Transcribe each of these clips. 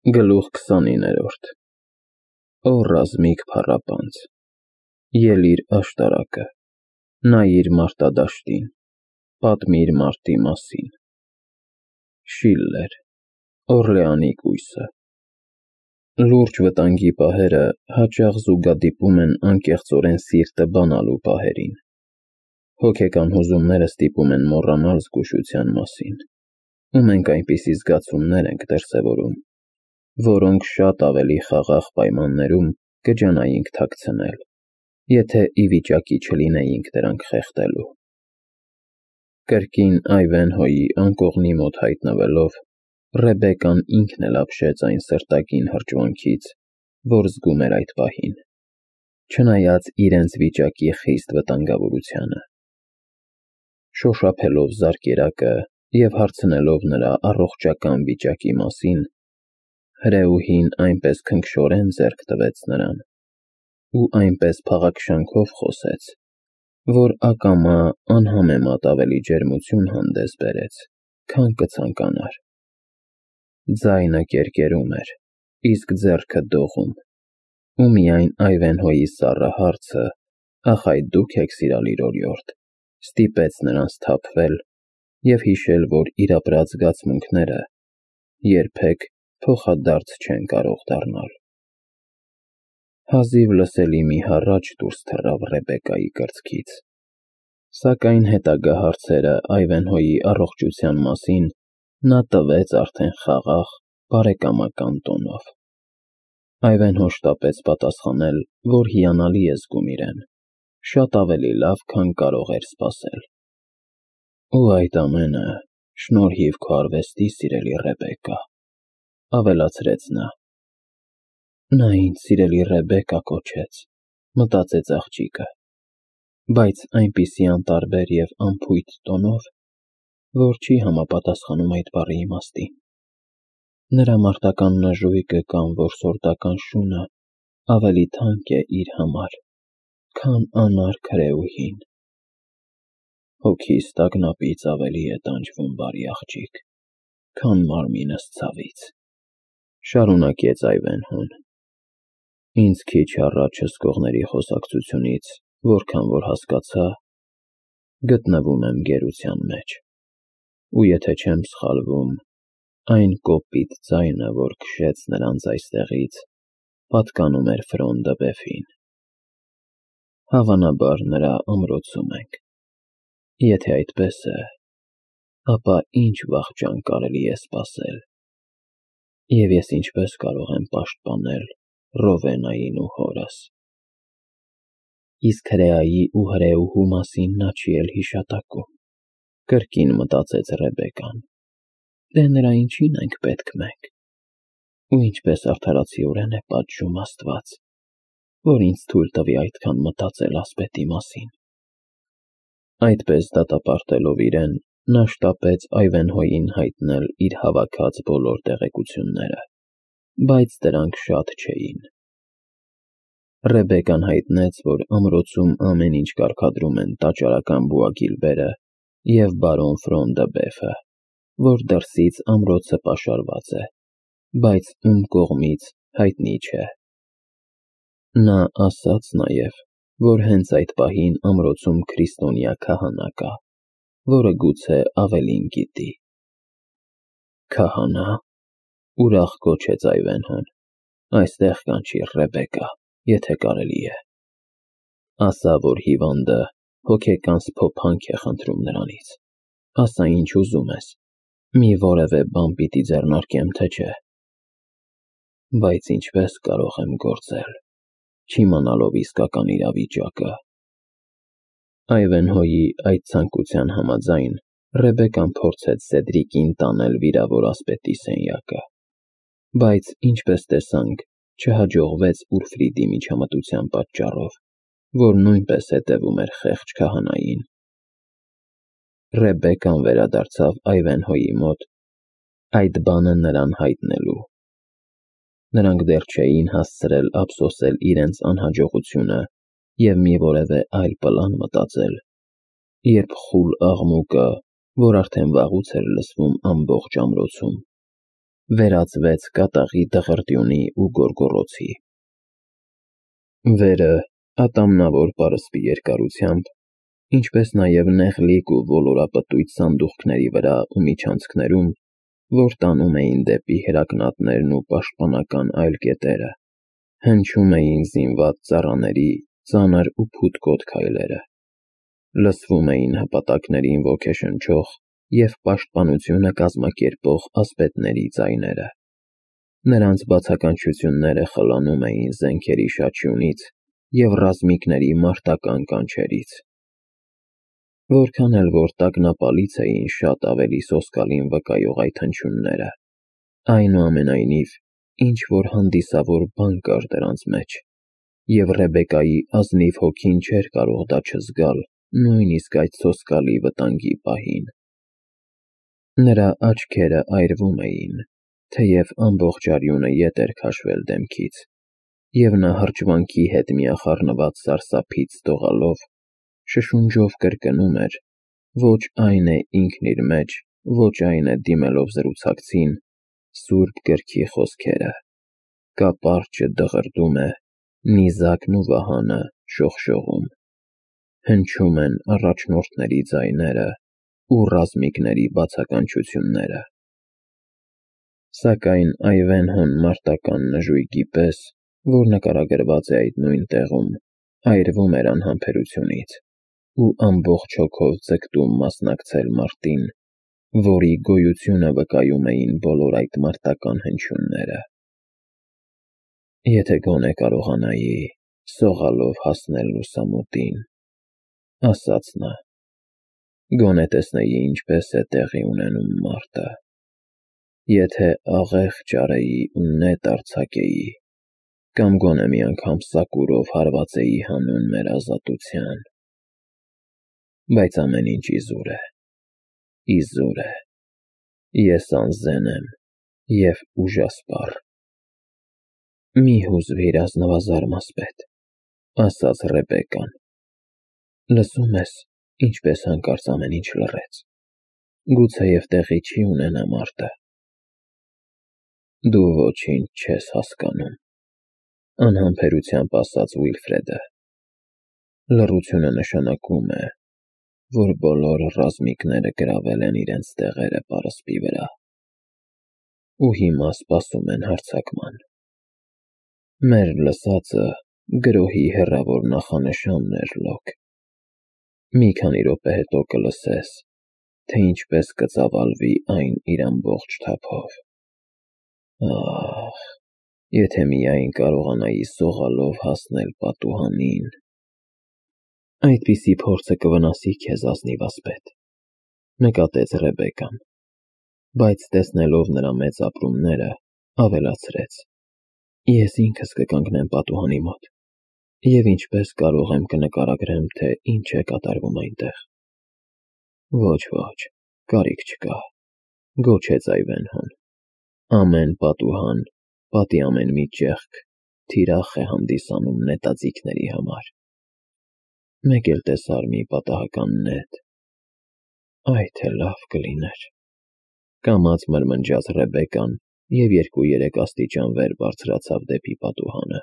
Գլուխ 29-րդ Օ ռազմիկ փառապանծ, ելիր աշտարակը, նայիր մարտադաշտին, պատմիր մարտի մասին։ Շիլլեր, Օռլեանի կույսը։ Լուրջ վտանգի պահերը հաճախ զուգադիպում են անկեղծորեն սիրտը բանալու պահերին։ Հոգեկան հուզումները ստիպում են մոռանալ զգուշության մասին, ու մենք այնպիսի զգացումներ ենք դրսևորում, որոնք շատ ավելի խաղաղ պայմաններում կջանայինք թաքցնել, եթե ի վիճակի չլինեինք դրանք խեղդելու։ Կրկին Այվենհոյի անկողնի մոտ հայտնվելով, Ռեբեկան ինքն էլ ապշեց այն սրտագին հրճվանքից, որ զգում էր այդ պահին, չնայած իրենց վիճակի խիստ վտանգավորությանը։ Շոշափելով զարկերակը և հարցնելով նրա առողջական վիճակի մասին, հրեուհին այնպես քնքշորեն ձեռք տվեց նրան ու այնպես փաղաքշանքով խոսեց, որ ակամա անհամեմատ ավելի ջերմություն հանդես բերեց, քան կցանկանար։ Ձայնը կերկերում էր, իսկ ձեռքը դողում, ու միայն Այվենհոյի սառը հարցը «Ախ, այդ դուք եք սիրալիր օրիորդ» ստիպեց նրան սթափվել և հիշել, որ իր ապրած զգացմունքները երբեք փոխադարձ չեն կարող դառնալ։ Հազիվ լսելի մի հառաչ դուրս թռավ Ռեբեկայի կրծքից, սակայն հետագա հարցերը Այվենհոյի առողջության մասին նա տվեց արդեն խաղաղ, բարեկամական տոնով։ Այվենհո շտապեց պատասխանել, որ հիանալի է զգում իրեն, շատ ավելի լավ, քան կարող էր սպասել։ Ու այդ ամենը շնորհիվ քո արվեստի, սիրելի Ռեբեկա, ավելացրեց նա։ Նա ինձ սիրելի Ռեբեկա կոչեց, մտածեց աղջիկը, բայց այնպիսի անտարբեր և անփույթ տոնով, որ չի համապատասխանում այդ բառի իմաստին։ Նրա մարտական նժույգը կամ որսորդական շունը ավելի թանկ է իր համար, քան անարգ հրեուհին։ Հոգիս տագնապից ավելի է տանջվում բարի աղջիկ, քան մարմինս ցավից, շարունակեց Այվենհոն։ Ինձ քիչ առաջ հսկողների խոսակցությունից, որքան որ հասկացա, գտնվում եմ գերության մեջ, ու եթե չեմ սխալվում, այն կոպիտ ձայնը, որ քշեց նրանց այստեղից, պատկանում էր Ֆրոնդը Բեֆին։ Հավանաբար նրա ամրոցում ենք։ Եթե այդպես է, ապա ինչ վախճան կարելի է սպասել, և ես ինչպես կարող եմ պաշտպանել Ռովենային ու հորս։ Իսկ հրեայի ու հրեուհու մասին նա չի էլ հիշատակում, կրկին մտածեց Ռեբեկան։ Դե նրա ինչին ենք պետք մենք։ Ու ինչպես արդարացիորեն է պատժում Աստված, որ ինձ թույլ տվի այդքան մտածել ասպետի մասին։ Այդպես դատապարտելով իրեն, նա շտապեց Այվենհոյին հայտնել իր հավաքած բոլոր տեղեկությունները, բայց դրանք շատ չէին։ Ռեբեկան հայտնեց, որ ամրոցում ամեն ինչ կարգադրում են տաճարական բուագիլբերը և բարոն Ֆրոնդը Բեֆը, որ դրսից ամրոցը պաշարված է, բայց ում կողմից հայտնի չէ։ Նա ասաց նաև, որ հենց այդ պահին ամրոցում քրիստոնյա քահանա կա, որը գուցե ավելին գիտի։ Քահանա՞, ուրախ գոչեց Այվենհոն, այստեղ կանչիր Ռեբեկա, եթե կարելի է։ Ասա, որ հիվանդը հոգեկան սփոփանք է խնդրում նրանից։ Ասա, ինչ ուզում ես, մի որևէ բան պիտի ձեռնարկեմ, թե չէ։ Բայց ինչպես կարող եմ գործել, չիմանալով իսկական իրավիճակը։ Այվենհոյի այդ ցանկության համաձայն Ռեբեկան փորձեց Սեդրիկին տանել վիրավոր ասպետի սենյակը, բայց ինչպես տեսանք, չհաջողվեց Ուրֆրիդի միջամտության պատճառով, որ նույնպես հետևում էր խեղճ քահանային։ Ռեբեկան վերադարձավ Այվենհոյի մոտ այդ բանը նրան հայտնելու։ Նրանք դեռ չէին հասցրել ափսոսել իրենց անհաջողությունը և մի որևէ այլ պլան մտածել, երբ խուլ աղմուկը, որ արդեն վաղուց էր լսվում ամբողջ ամրոցում, վերածվեց կատաղի դղրդյունի ու գորգոռոցի։ Վերը ատամնավոր պարսպի երկարությամբ, ինչպես նաև նեղլիկ ու ոլորապտույտ սանդուղքների վրա ու միջանցքներում, որ տանում էին դեպի հրակնատներն ու պաշտպանական այլ կետերը, հնչում էին զինված ծառաների ծանր ու փութկոտ քայլերը, լսվում էին հպատակներին ոգեշնչող և պաշտպանությունը կազմակերպող ասպետների ձայները, նրանց բացականչությունները խլանում էին զենքերի շաչյունից և ռազմիկների մարտական կանչերից։ Որքան էլ որ տագնապալից էին շատ ավելի սոսկալին վկայող այդ հնչյունները, այնուամենայնիվ ինչ-որ հանդիսավոր բան կար դրանց մեջ, և Ռեբեկայի ազնիվ հոգին չէր կարող դա չզգալ նույնիսկ այդ սոսկալի վտանգի պահին։ Նրա աչքերը այրվում էին, թեև ամբողջ արյունը ետ էր քաշվել դեմքից, և նա հրճվանքի հետ միախառնված սարսափից դողալով, շշունջով կրկնում էր. ոչ այն է ինքն իր մեջ, ոչ այն է դիմելով զրուցակցին, սուրբ գրքի խոսքերը, կապարճը դղրդում է, նիզակն ու վահանը շողշողում, հնչում են առաջնորդների ձայները ու ռազմիկների բացականչությունները։ Սակայն Այվենհոն մարտական նժույգի պես, որ նկարագրված է այդ նույն տեղում, այրվում էր անհամբերությունից ու ամբողջ հոգով ձգտում մասնակցել մարտին, որի գոյությունը վկայում էին բոլոր այդ մարտական հնչյունները։ Եթե գոնե կարողանայի սողալով հասնել լուսամուտին, ասաց նա, գոնե տեսնեի ինչպես է տեղի ունենում մարտը, եթե աղեղ ճարեի ու նետ արձակեի, կամ գոնե մի անգամ սակուրով հարվածեի հանուն մեր ազատության, բայց ամեն ինչ իզուր է, իզուր է, ես անզեն եմ և ուժասպառ։ Մի հուզվիր, ազնվազարմ ասպետ, ասաց Ռեբեկան, լսում ես, ինչպես հանկարծ ամեն ինչ լռեց, գուցեև տեղի չի ունենա մարտը։ Դու ոչինչ չես հասկանում, անհամբերությամբ ասաց Ուիլֆրեդը, լռությունը նշանակում է, որ բոլոր ռազմիկները գրավել են իրենց տեղերը պարսպի վրա ու հիմա սպասում են հարձակման։ Մեր լսածը գրոհի հեռավոր նախանշանն էր, Լոք։ Մի քանի րոպե հետո կլսես, թե ինչպես կծավալվի այն իր ամբողջ թափով։ Ահ, եթե միայն կարողանայի սողալով հասնել պատուհանին։ Այդպիսի փորձը կվնասի քեզ, ազնիվ ասպետ, նկատեց Ռեբեկան, բայց տեսնելով նրա մեծ ապրումները, ավելացրեց. Ես ինքս կկանգնեմ պատուհանի մոտ, և ինչպես կարող եմ կնկարագրեմ, թե ինչ է կատարվում այնտեղ։ Ոչ, կարիք չկա, գոչեց Այվենհոն, ամեն պատուհան, պատի ամեն մի ճեղք թիրախ է հանդիսանում նետաձիգների համար։ Մեկ էլ տեսար մի պատահական նետ, այ թե լավ կլիներ, կամաց մրմնջաց Ռեբեկան և 2-3 աստիճան վեր բարձրացավ դեպի պատուհանը։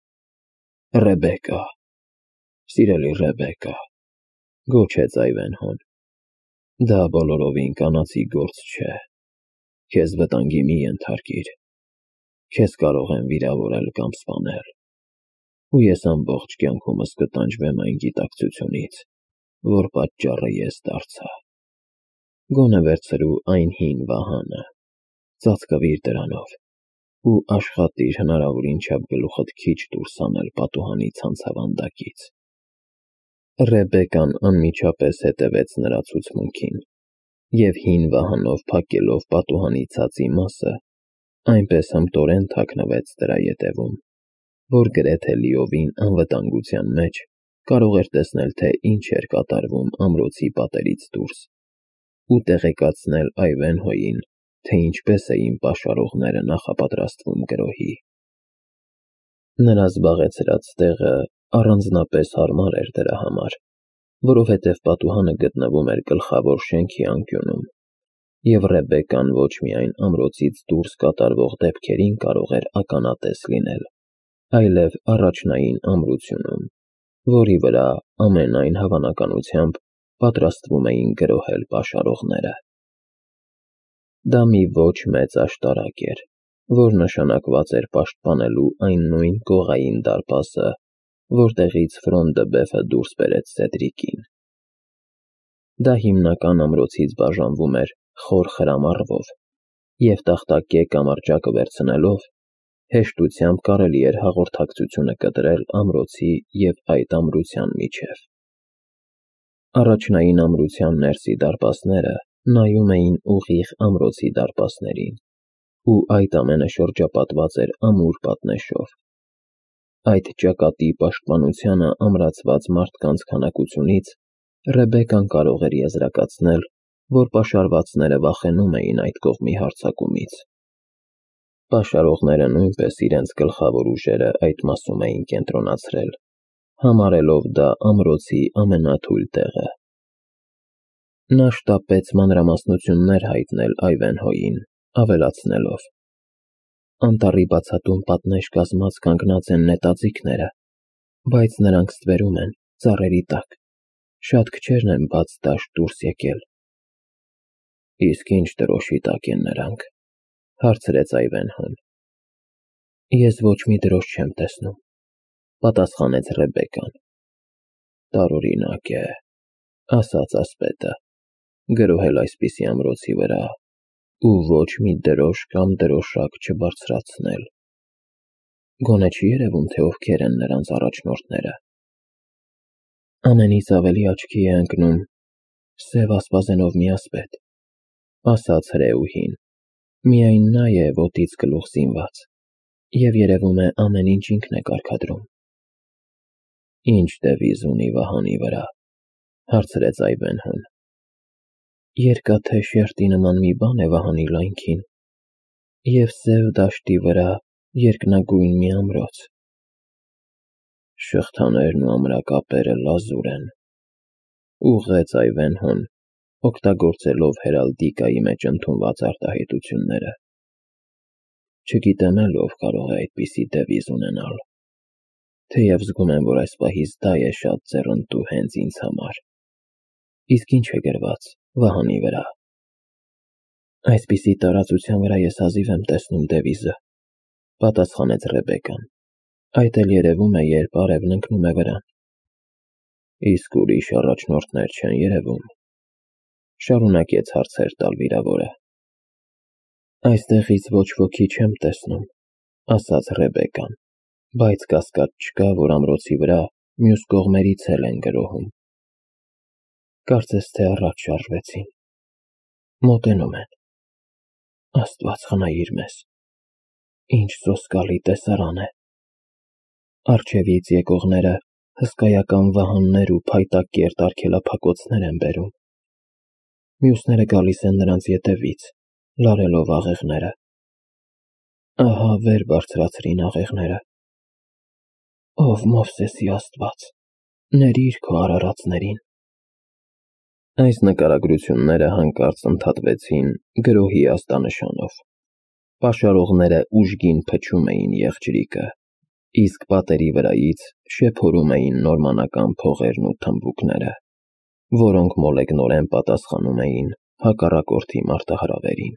Ռեբեկա, սիրելի Ռեբեկա, գոչեց Այվենհոն, դա բոլորովին կանացի գործ չէ, քեզ վտանգի մի ենթարկիր, քեզ կարող են վիրավորել կամ սպանել, ու ես ամբողջ կյանքումս կտանջվեմ այն գիտակցությունից, որ պատճառը ես դարձա։ Գոնե վերցրու այն հին վահանը, ծածկվիր դրանով ու աշխատիր հնարավորին չափ գլուխդ քիչ դուրս հանել պատուհանի ցանցավանդակից։ Ռեբեկան անմիջապես հետևեց նրա ցուցմունքին և հին վահանով փակելով պատուհանի ցածի մասը, այնպես հմտորեն թաքնվեց դրա ետևում, որ գրեթե լիովին անվտանգության մեջ կարող էր տեսնել, թե ինչ էր կատարվում ամրոցի պատերից դուրս ու տեղեկացնել Այվենհոյին, թե ինչպես էին պաշարողները նախապատրաստվում գրոհի։ Նրա զբաղեցրած տեղը առանձնապես հարմար էր դրա համար, որովհետև պատուհանը գտնվում էր գլխավոր շենքի անկյունում, և Ռեբեկան ոչ միայն ամրոցից դուրս կատարվող դեպքերին կարող էր ականատես լինել, այլև առաջնային ամրությունում, որի վրա ամենայն հավանականությամբ պատրաստվում էին գրոհել պաշարողները։ Դա մի ոչ մեծ աշտարակ էր, որ նշանակված էր պաշտպանելու այն նույն կողային դարպասը, որտեղից Ֆրոն-դը-Բեֆը դուրս բերեց Սեդրիկին։ Դա հիմնական ամրոցից բաժանվում էր խոր խրամառվով, և տախտակե կամրջակը վերցնելով, հեշտությամբ կարելի էր հաղորդակցությունը կտրել ամրոցի և այդ ամրության միջև։ Առաջնային ամրության ներսի դարպասները նայում էին ուղիղ ամրոցի դարպասներին, ու այդ ամենը շրջապատված էր ամուր պատնեշով։ Այդ ճակատի պաշտպանությանը ամրացված մարդկանց քանակությունից Ռեբեկան կարող էր եզրակացնել, որ պաշարվածները վախենում էին այդ կողմի հարձակումից։ Պաշարողները նույնպես իրենց գլխավոր ուժերը այդ մասում էին կենտրոնացրել, համարելով դա ամրոցի ամենաթույլ տեղը։ Նա շտապեց մանրամասնություններ հայտնել Այվենհոյին, ավելացնելով. «Անտառի բացատում պատնեշ կազմած կանգնած են նետաձիգները, բայց նրանք ստվերում են, ծառերի տակ, շատ քչերն են բաց դաշտ դուրս եկել»։ «Իսկ ինչ դրոշի տակ են նրանք», հարցրեց Այվենհոն։ «Ես ոչ մի դրոշ չեմ տեսնում», պատասխանեց Ռեբեկան։ «Տարօրինակ է», ասաց ասպետը, «գրոհել այսպիսի ամրոցի վրա ու ոչ մի դրոշ կամ դրոշակ չբարձրացնել։ Գոնե չի երևում, թե ովքեր են նրանց առաջնորդները»։ «Ամենից ավելի աչքի է ընկնում սև ասպազենով մի ասպետ», ասաց հրեուհին, «միայն նա է ոտից գլուխ զինված, և երևում է ամեն ինչ ինքն է կարգադրում»։ «Ինչ դևիզ ունի վահանի վրա», հարցրեց Այվենհոն։ «Երկաթե շերտի նման մի բան է վահանի լայնքին, և սև դաշտի վրա երկնագույն մի ամրոց»։ «Շղթաներն ու ամրակապերը լազուր են», ուղղեց Այվենհոն, օգտագործելով հերալդիկայի մեջ ընդունված արտահայտությունները։ «Չգիտեմ էլ ով կարող է այդպիսի դևիզ ունենալ, թեև զգում եմ, որ այս պահից դա է շատ ձեռնտու հենց ինձ համար։ Իսկ ինչ է գրված վահանի վրա»։ «Այսպիսի տարածության վրա ես հազիվ եմ տեսնում դևիզը», պատասխանեց Ռեբեկան։ «Այդ էլ երևում է, երբ արևն ընկնում է վրան»։ «Իսկ ուրիշ առաջնորդներ չեն երևում», շարունակեց հարցեր տալ վիրավորը։ «Այստեղից ոչ ոքի չեմ տեսնում», ասաց Ռեբեկան, «բայց կասկած չկա, որ ամրոցի վրա մյուս կողմերից էլ են գրոհում։ Կարծես թե առաջ շարժվեցին։ Մոտենում են։ Աստված խնայիր մեզ։ Ինչ սոսկալի տեսարան է։ Առջևից եկողները հսկայական վահաններ ու փայտակերտ արգելափակոցներ են բերում։ Մյուսները գալիս են նրանց ետևից, լարելով աղեղները։ Ահա վեր բարձրացրին աղեղները։ Ով Մովսեսի Աստված, ներիր քո արարածներին»։ Այս նկարագրությունները հանկարծ ընդհատվեցին գրոհի ազդանշանով։ Պաշարողները ուժգին փչում էին եղջյուրիկը, իսկ պատերի վրայից շեփորում էին նորմանական փողերն ու թմբուկները, որոնք մոլեգնորեն պատասխանում էին հակառակորդի մարտահրավերին։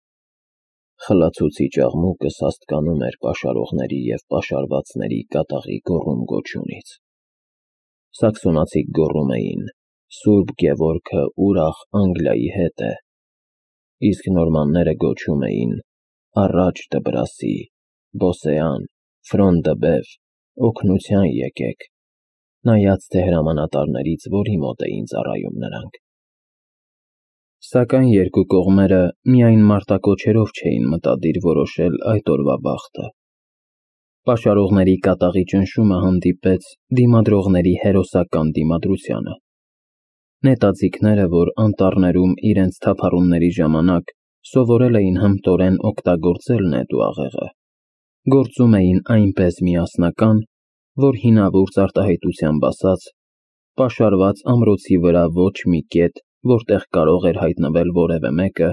Խլացուցիչ աղմուկը սաստկանում էր պաշարողների և պաշարվածների կատաղի գոռում-գոչյունից։ Սաքսոնացիք գոռում էին. «Սուրբ Գևորգը ուրախ Անգլիայի հետ է», իսկ նորմանները գոչում էին. «Առաջ Դբրասի, Բոսեան, Ֆրոն-դը-Բև, օգնության եկեք», նայած թե հրամանատարներից որի մոտ էին ծառայում նրանք։ Սակայն երկու կողմերը միայն մարտակոչերով չէին մտադիր որոշել այդ օրվա բախտը։ Պաշարողների կատաղի ճնշումը հանդիպեց դիմադրողների հերոսական դիմադրությանը։ Նետաձիգները, որ անտառներում իրենց թափառումների ժամանակ սովորել էին հմտորեն օգտագործել նետ ու աղեղը, գործում էին այնպես միասնական, որ հինավուրց արտահայտությամբ ասած, պաշարված ամրոցի վրա ոչ մի կետ, որտեղ կարող էր հայտնվել որևէ մեկը,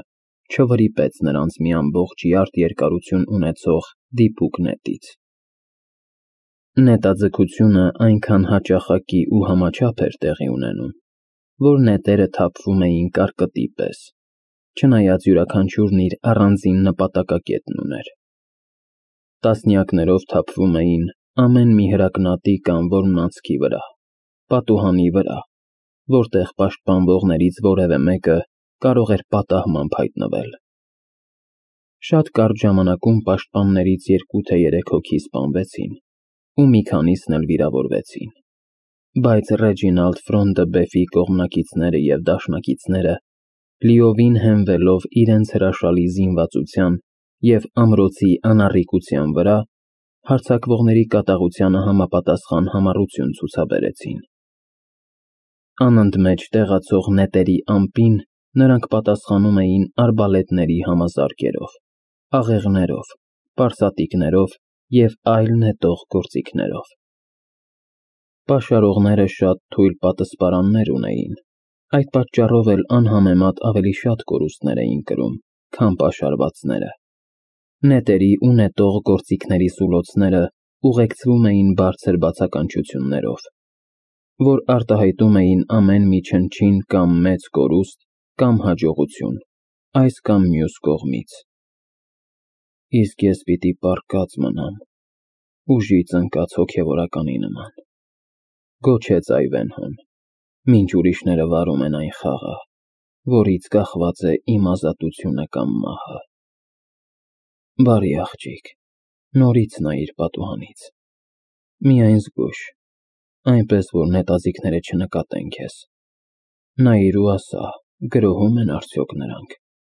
չվրիպեց նրանց մի ամբողջ յարդ երկարություն ունեցող դիպուկ նետից։ Նետաձգությունը այնքան հաճախակի ու համաչափ էր տեղի ունենում, որ նետերը թափվում էին կարկտի պես, չնայած յուրաքանչյուրն իր առանձին նպատակակետն ուներ։ Տասնյակներով թափվում էին ամեն մի հրակնատի կամ որմնանցքի վրա, պատուհանի վրա, որտեղ պաշտպանվողներից որևէ մեկը կարող էր պատահմամբ հայտնվել։ Շատ կարճ ժամանակում պաշտպաններից 2 թե 3 հոգի սպանվեցին, ու մի քանիսն էլ վիրավորվեցին, բայց Ռեջինալդ Ֆրոնդըբեֆի կողմնակիցները և դաշնակիցները, լիովին հենվելով իրենց հրաշալի զինվածության և ամրոցի անառիկության վրա, հարձակվողների կատաղությանը համապատասխան համառություն ցուցաբերեցին։ Անընդմեջ տեղացող նետերի ամպին նրանք պատասխանում էին արբալետների համազարկերով, աղեղներով, պարսատիկներով և այլ նետող գործիքներով։ Պաշարողները շատ թույլ պատսպարաններ ունեին, այդ պատճառով էլ անհամեմատ ավելի շատ կորուստներ էին կրում, քան պաշարվածները։ Նետերի ու նետող գործիքների սուլոցները ուղեկցվում էին բարձր բացականչություններով, որ արտահայտում էին ամեն մի չնչին կամ մեծ կորուստ կամ հաջողություն, այս կամ մյուս կողմից։ Իսկ ես պիտի պառկած մնամ, ուժից ընկած հոգևորականի նման, գոչեց Այվենհոն, մինչ ուրիշները վարում են այն խաղը, որից կախված է իմ ազատությունը կամ մահը։ Բարի աղջիկ, նորից նայիր պատուհանից, միայն զգույշ, այնպես որ նետաձիգները չնկատեն քեզ, նայիր ու ասա, գրոհում են արդյոք նրանք։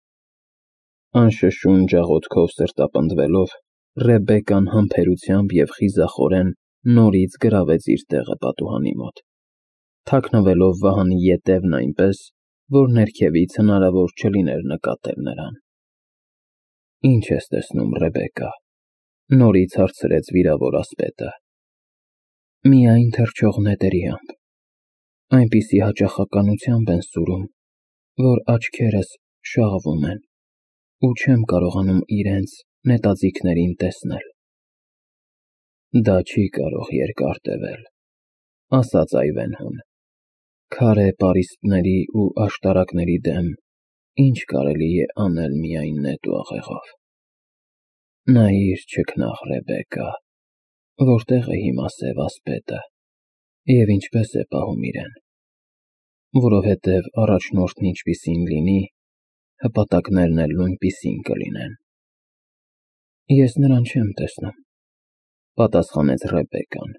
Անշշուն ջաղոտքով սրտապնդվելով, Ռեբեկան համբերությամբ և խիզախորեն նորից գրավեց իր տեղը պատուհանի մոտ, թաքնվելով վահանի ետևն այնպես, որ ներքևից հնարավոր չլիներ նկատել նրան։ Ինչ ես տեսնում, Ռեբեկա, նորից հարցրեց վիրավոր ասպետը։ Միայն թռչող նետերի ամպ, այնպիսի հաճախականությամբ են սուրում, որ աչքերս շաղվում են ու չեմ կարողանում իրենց նետաձիգներին տեսնել։ Դա չի կարող երկար տևել, ասաց Այվենհոն, քարե պարիսպների ու աշտարակների դեմ ինչ կարելի է անել միայն նետ ու աղեղով։ Նայիր չքնաղ, Ռեբեկա, որտեղ է հիմա սև ասպետը և ինչպես է պահում իրեն, որովհետև առաջնորդն ինչպիսին լինի, հպատակներն էլ նույնպիսին կլինեն։ Ես նրան չեմ տեսնում, պատասխանեց Ռեբեկան։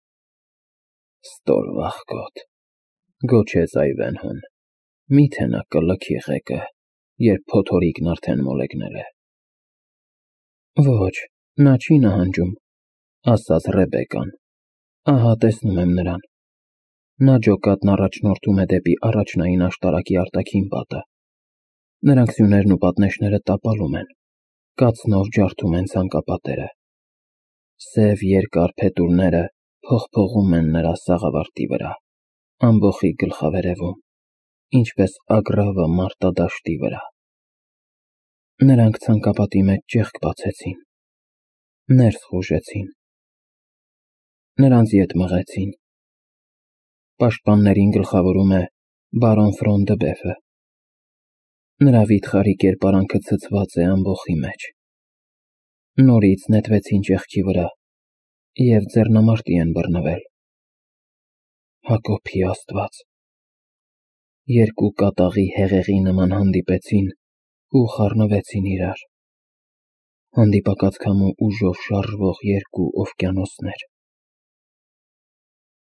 Ստոր վախկոտ, գոչեց Այվենհոն, միթե նա կլքի ղեկը, երբ փոթորիկն արդեն մոլեգնել է։ Ոչ, նա չի նահանջում, ասաց Ռեբեկան, ահա տեսնում եմ նրան։ Նա ջոկատն առաջնորդում է դեպի առաջնային աշտարակի արտաքին պատը։ Նրանք սյուներն ու պատնեշները տապալում են, կացնով ջարդում են ցանկապատերը։ Սև երկար փետուրները փողփողում են նրա սաղավարտի վրա, ամբոխի գլխավերևում, ինչպես ագռավը մարտադաշտի վրա։ Նրանք ցանկապատի մեջ ճեղք բացեցին, ներս խուժեցին, նրանց ետ մղեցին։ Պաշտպաններին գլխավորում է բարոն Ֆրոնդըբեֆը։ Նրա վիթխարի կերպարանքը ցցված է ամբոխի մեջ։ Նորից նետվեցին ճեղքի վրա և ձեռնամարտի են բռնվել։ Հակոբի Աստված, երկու կատաղի հեղեղի նման հանդիպեցին ու խառնվեցին իրար։ Հանդիպակաց քամու ուժով շարժվող երկու օվկիանոսներ։